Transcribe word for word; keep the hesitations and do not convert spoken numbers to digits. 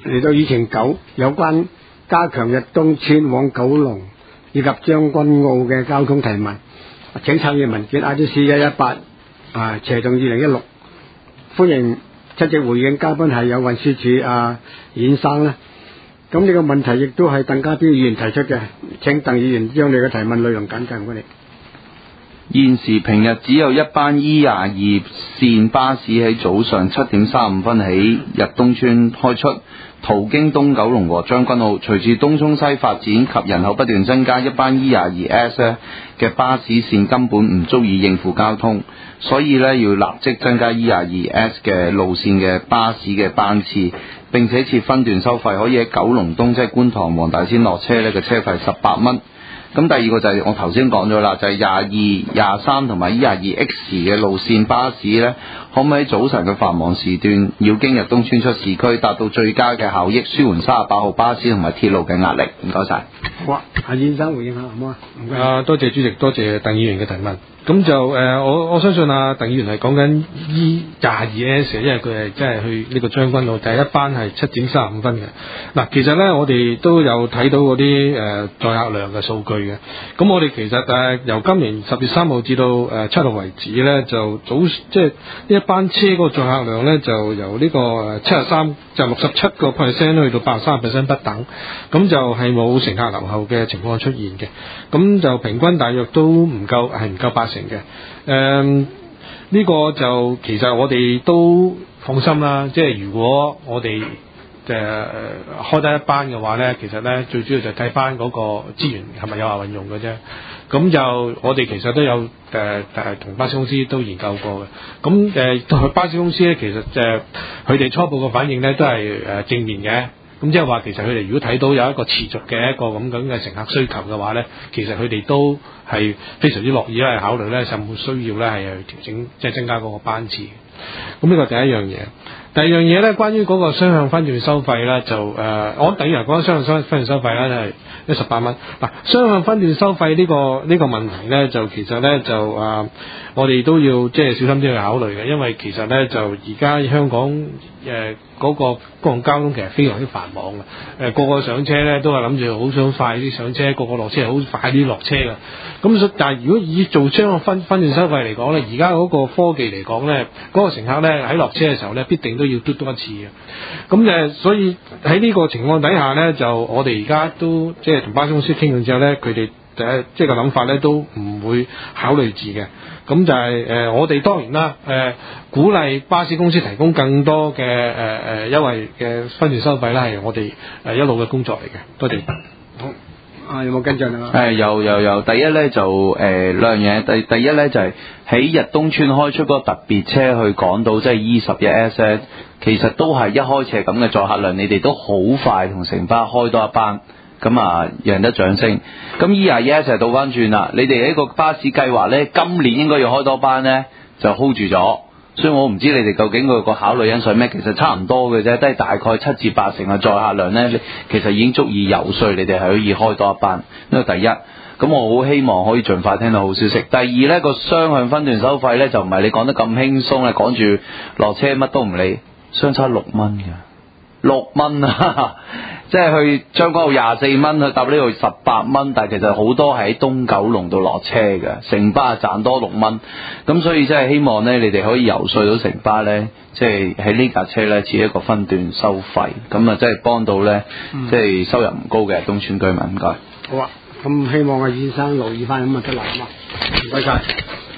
嚟到議程九有關加強逸東邨往九龍以及將軍澳嘅交通提問，請參閱文件 I D C 一一八啊斜洞二零一六。歡迎出席回應，嘉賓係有運輸署阿尹生啦。咁呢個問題亦都係鄧家彪議員提出嘅，請鄧議員將你嘅提問內容簡介唔該你。 現時平日只有一班 E 廿二線巴士喺早上七點三十五分起逸東邨開出，途經東九龍和將軍澳。隨住東涌西發展及人口不斷增加，一班 E 廿二 S 嘅巴士線根本唔足以應付交通，所以呢要立即增加 E 廿二 S 嘅路線嘅巴士嘅班次，並且設分段收費，可以喺九龍東即係觀塘黃大仙落車呢個車費十八蚊。咁第二個就係我頭先講咗啦，就係廿二、廿三同埋 E 廿二 X 嘅路線巴士呢，可唔可以喺早晨嘅繁忙時段要經逸東邨出市區，達到最佳嘅效益，舒緩三十八號巴士同埋鐵路嘅壓力？唔該晒。 好啊，阿尹生回應下好唔好啊？唔該。 啊，多謝主席，多謝鄧議員嘅提問。咁就誒、呃，我我相信啊，鄧議員係講緊 E 廿二 S， 因為佢係真係去呢個將軍澳，第一班係七點三十五分嘅。嗱，其實咧，我哋都有睇到嗰啲誒載客量嘅數據嘅。咁我哋其實誒、呃、由今年十月三號至到誒七號為止咧，就早即係呢一班車嗰個載客量咧，就由呢個誒七十三就六十七個 percent 去到八十三 percent 不等。咁就係冇乘客留後嘅情況出現嘅。咁就平均大約都唔夠，係唔夠八成嘅。誒、嗯、呢、這個就其實我哋都放心啦。即係如果我哋誒、呃、開得一班嘅話咧，其實咧最主要就睇翻嗰個資源係咪有效運用嘅啫。咁就我哋其實都有誒誒同巴士公司都研究過嘅。咁誒同巴士公司咧，其實誒佢哋初步嘅反應咧都係誒正面嘅。咁即係話，其實佢哋如果睇到有一個持續嘅一個咁樣嘅乘客需求嘅話咧，其實佢哋都係非常之樂意咧考慮咧，甚至需要咧係去調整，即係增加嗰個班次。咁呢個第一樣嘢。第二樣嘢咧，關於嗰個雙向分段收費咧，就誒、呃，我等於嚟講雙向分段收費咧係一十八蚊。嗱，雙向分段收費呢、這個呢、這個問題咧，就其實咧就誒、呃，我哋都要即係小心啲去考慮嘅，因為其實咧就而家香港誒嗰、呃那個公共交通其實非常之繁忙嘅，誒、呃、個個上車咧都係諗住好想快啲上車，個個落車好快啲落車嘅。咁所但係如果以做雙向分分段收費嚟講咧，而家嗰個科技嚟講咧，嗰、那個乘客咧喺落車嘅時候咧，必定都要嘟嘟一次嘅。咁誒，所以喺呢個情況底下咧，就我哋而家都即係同巴士公司傾完之後咧，佢哋第一即係個諗法咧都唔會考慮住嘅。咁就係、是、誒、呃，我哋當然啦，誒、呃、鼓勵巴士公司提供更多嘅誒誒優惠嘅分段收費啦，係我哋誒一路嘅工作嚟嘅。多謝。 好。啊，有冇跟進啊？ 誒，有有有。第一咧就誒兩樣嘢。第第一咧就係喺逸東邨開出嗰個特別車去港島，即係 E 十一 S 咧，其實都係一開始係咁嘅載客量，你哋都好快同城巴開多一班，咁啊贏得掌聲。咁 E 廿二 S 就倒翻轉啦，你哋呢個巴士計劃咧，今年應該要開多班咧，就 hold 住咗。所以我唔知你哋究竟個個考慮因素咩，其實差唔多嘅啫，都係大概七至八成嘅載客量咧，其實已經足以游說你哋係可以開多一班。呢個第一，咁我好希望可以盡快聽到好消息。第二咧，個雙向分段收費咧就唔係你講得咁輕鬆咧，趕住落車乜都唔理，相差六蚊嘅，六蚊啊！即係去將軍澳廿四蚊，去搭呢度十八蚊，但係其實好多係喺東九龍度落車嘅，城巴賺多六蚊，咁所以即係希望咧，你哋可以游說到城巴咧，即係喺呢架車咧設一個分段收費，咁啊即係幫到咧，嗯、即係收入唔高嘅東涌居民。唔該。 好啊，咁希望阿醫生留意翻咁啊得啦，咁啊，唔該晒。